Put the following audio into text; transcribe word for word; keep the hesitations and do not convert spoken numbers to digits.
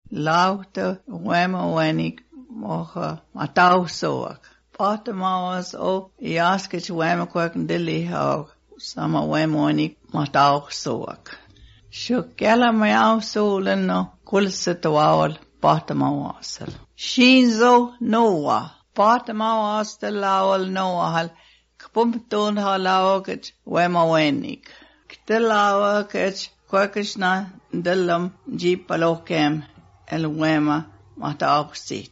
Lauta wema wenig mocha matausoak. Patamawas o iaskich wema kwak ndili haug. Sama wema wenig matausoak. Shukela mayau solen no kulsitawal patamawasal. Shinzo noa. Patamawas de lawal noahal. Kpumpton halawakich wema wenig. Ktilawakich kwakishna dillam jeepalokem el wema matausit.